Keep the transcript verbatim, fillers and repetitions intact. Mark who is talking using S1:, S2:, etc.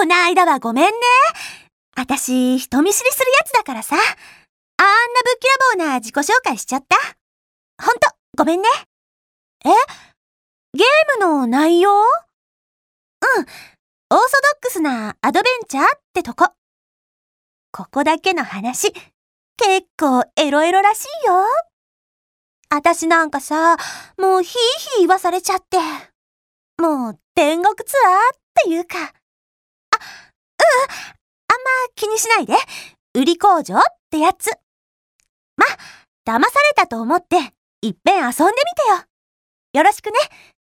S1: こないだはごめんね。あたし、人見知りするやつだからさ。あんなぶっきらぼうな自己紹介しちゃった。ほんと、ごめんね。え？ゲームの内容？うん。オーソドックスなアドベンチャーってとこ。ここだけの話、結構エロエロらしいよ。あたしなんかさ、もうヒーヒー言わされちゃって。もう天国ツアーっていうか。あ、うん、あんま気にしないで。売り工場ってやつ。ま、騙されたと思って、いっぺん遊んでみてよ。よろしくね。